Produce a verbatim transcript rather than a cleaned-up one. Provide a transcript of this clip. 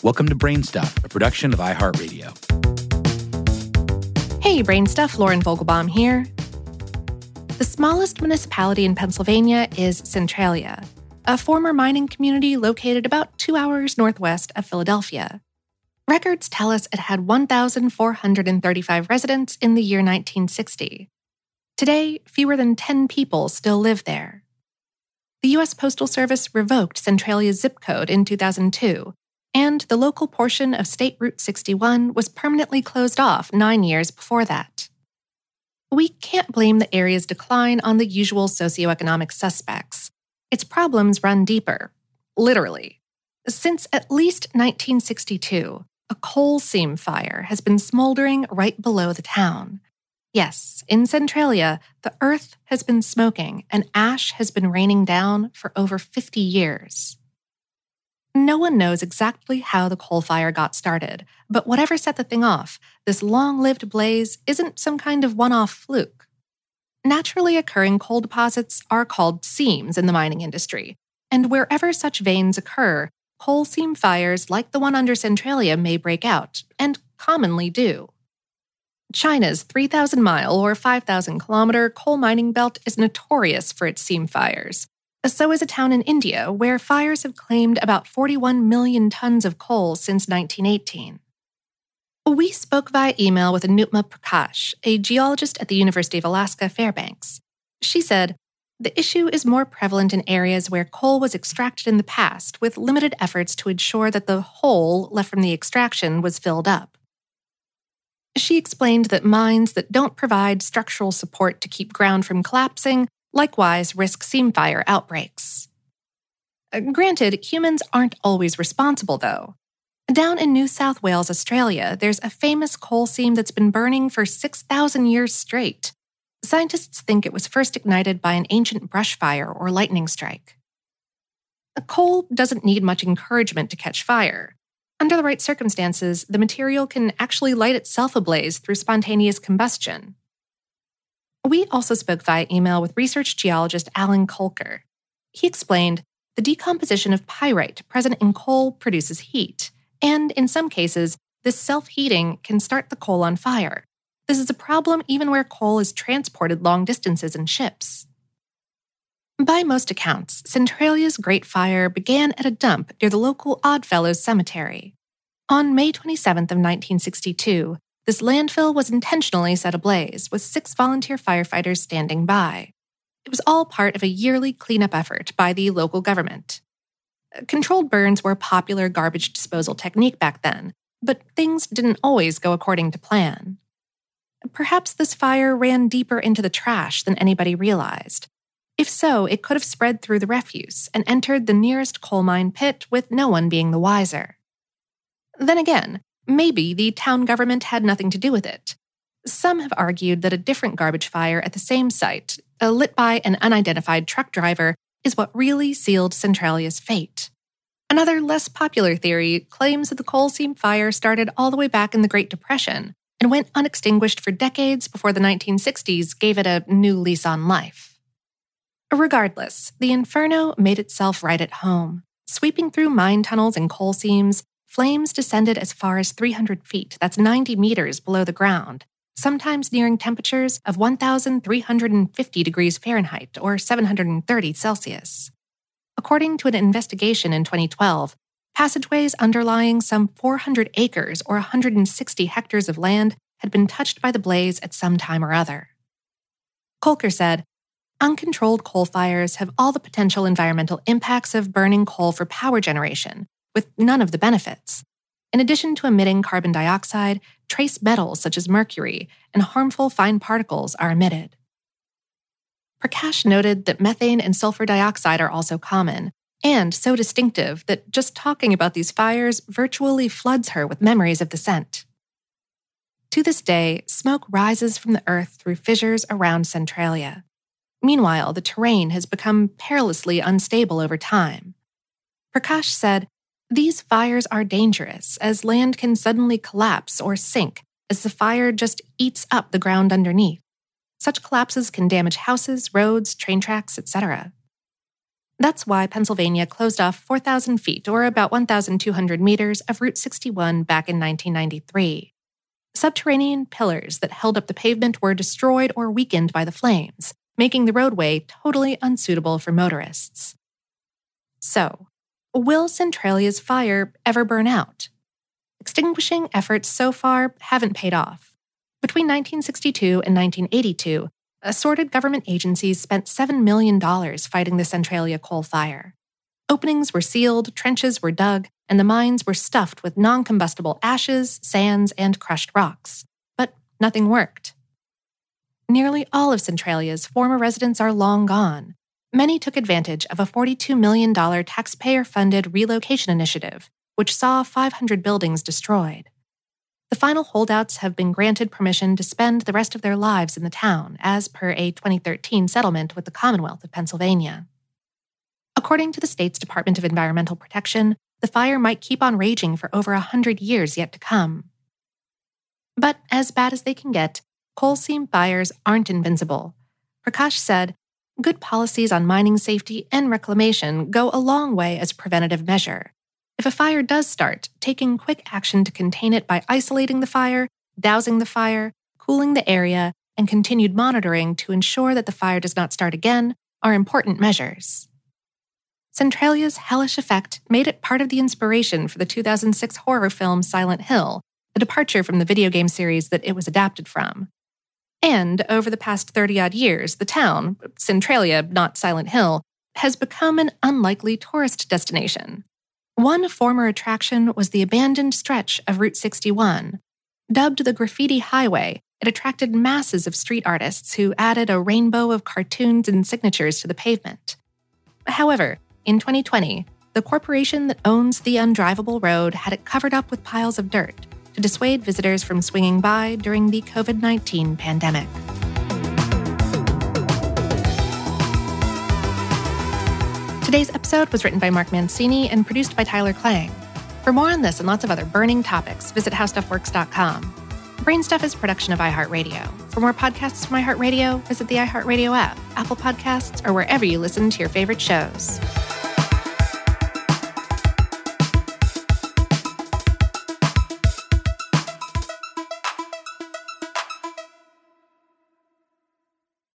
Welcome to Brainstuff, a production of iHeartRadio. Hey, Brainstuff, Lauren Vogelbaum here. The smallest municipality in Pennsylvania is Centralia, a former mining community located about two hours northwest of Philadelphia. Records tell us it had one thousand four hundred thirty-five residents in the year nineteen sixty. Today, fewer than ten people still live there. The U S Postal Service revoked Centralia's zip code in two thousand two, and the local portion of State Route sixty-one was permanently closed off nine years before that. We can't blame the area's decline on the usual socioeconomic suspects. Its problems run deeper, literally. Since at least nineteen sixty-two, a coal seam fire has been smoldering right below the town. Yes, in Centralia, the earth has been smoking and ash has been raining down for over fifty years. No one knows exactly how the coal fire got started, but whatever set the thing off, this long-lived blaze isn't some kind of one-off fluke. Naturally occurring coal deposits are called seams in the mining industry, and wherever such veins occur, coal seam fires like the one under Centralia may break out, and commonly do. China's three thousand mile or five thousand kilometer coal mining belt is notorious for its seam fires. So is a town in India where fires have claimed about forty-one million tons of coal since nineteen eighteen. We spoke via email with Anupma Prakash, a geologist at the University of Alaska Fairbanks. She said, the issue is more prevalent in areas where coal was extracted in the past with limited efforts to ensure that the hole left from the extraction was filled up. She explained that mines that don't provide structural support to keep ground from collapsing likewise risk seam fire outbreaks. Granted, humans aren't always responsible, though. Down in New South Wales, Australia, there's a famous coal seam that's been burning for six thousand years straight. Scientists think it was first ignited by an ancient brush fire or lightning strike. Coal doesn't need much encouragement to catch fire. Under the right circumstances, the material can actually light itself ablaze through spontaneous combustion. We also spoke via email with research geologist Alan Kolker. He explained the decomposition of pyrite present in coal produces heat, and in some cases, this self-heating can start the coal on fire. This is a problem even where coal is transported long distances in ships. By most accounts, Centralia's Great Fire began at a dump near the local Oddfellows Cemetery. On May twenty-seventh of nineteen sixty-two, this landfill was intentionally set ablaze, with six volunteer firefighters standing by. It was all part of a yearly cleanup effort by the local government. Controlled burns were a popular garbage disposal technique back then, but things didn't always go according to plan. Perhaps this fire ran deeper into the trash than anybody realized. If so, it could have spread through the refuse and entered the nearest coal mine pit with no one being the wiser. Then again, maybe the town government had nothing to do with it. Some have argued that a different garbage fire at the same site, uh, lit by an unidentified truck driver, is what really sealed Centralia's fate. Another less popular theory claims that the coal seam fire started all the way back in the Great Depression and went unextinguished for decades before the nineteen sixties gave it a new lease on life. Regardless, the inferno made itself right at home. Sweeping through mine tunnels and coal seams, flames descended as far as three hundred feet, that's ninety meters below the ground, sometimes nearing temperatures of one thousand three hundred fifty degrees Fahrenheit or seven hundred thirty Celsius. According to an investigation in twenty twelve, passageways underlying some four hundred acres or one hundred sixty hectares of land had been touched by the blaze at some time or other. Kolker said, uncontrolled coal fires have all the potential environmental impacts of burning coal for power generation, with none of the benefits. In addition to emitting carbon dioxide, trace metals such as mercury and harmful fine particles are emitted. Prakash noted that methane and sulfur dioxide are also common, and so distinctive that just talking about these fires virtually floods her with memories of the scent. To this day, smoke rises from the earth through fissures around Centralia. Meanwhile, the terrain has become perilously unstable over time. Prakash said, these fires are dangerous as land can suddenly collapse or sink as the fire just eats up the ground underneath. Such collapses can damage houses, roads, train tracks, et cetera. That's why Pennsylvania closed off four thousand feet, or about one thousand two hundred meters, of Route sixty-one back in nineteen ninety-three. Subterranean pillars that held up the pavement were destroyed or weakened by the flames, making the roadway totally unsuitable for motorists. So, will Centralia's fire ever burn out? Extinguishing efforts so far haven't paid off. Between nineteen sixty-two and nineteen eighty-two, assorted government agencies spent seven million dollars fighting the Centralia coal fire. Openings were sealed, trenches were dug, and the mines were stuffed with non-combustible ashes, sands, and crushed rocks. But nothing worked. Nearly all of Centralia's former residents are long gone. Many took advantage of a forty-two million dollars taxpayer-funded relocation initiative, which saw five hundred buildings destroyed. The final holdouts have been granted permission to spend the rest of their lives in the town, as per a twenty thirteen settlement with the Commonwealth of Pennsylvania. According to the state's Department of Environmental Protection, the fire might keep on raging for over a hundred years yet to come. But as bad as they can get, coal seam fires aren't invincible. Prakash said, "Good policies on mining safety and reclamation go a long way as a preventative measure. If a fire does start, taking quick action to contain it by isolating the fire, dousing the fire, cooling the area, and continued monitoring to ensure that the fire does not start again are important measures." Centralia's hellish effect made it part of the inspiration for the two thousand six horror film Silent Hill, a departure from the video game series that it was adapted from. And over the past thirty-odd years, the town, Centralia, not Silent Hill, has become an unlikely tourist destination. One former attraction was the abandoned stretch of Route sixty-one. Dubbed the Graffiti Highway, it attracted masses of street artists who added a rainbow of cartoons and signatures to the pavement. However, in twenty twenty, the corporation that owns the undrivable road had it covered up with piles of dirt to dissuade visitors from swinging by during the covid nineteen pandemic. Today's episode was written by Mark Mancini and produced by Tyler Klang. For more on this and lots of other burning topics, visit how stuff works dot com. Brainstuff is a production of iHeartRadio. For more podcasts from iHeartRadio, visit the iHeartRadio app, Apple Podcasts, or wherever you listen to your favorite shows.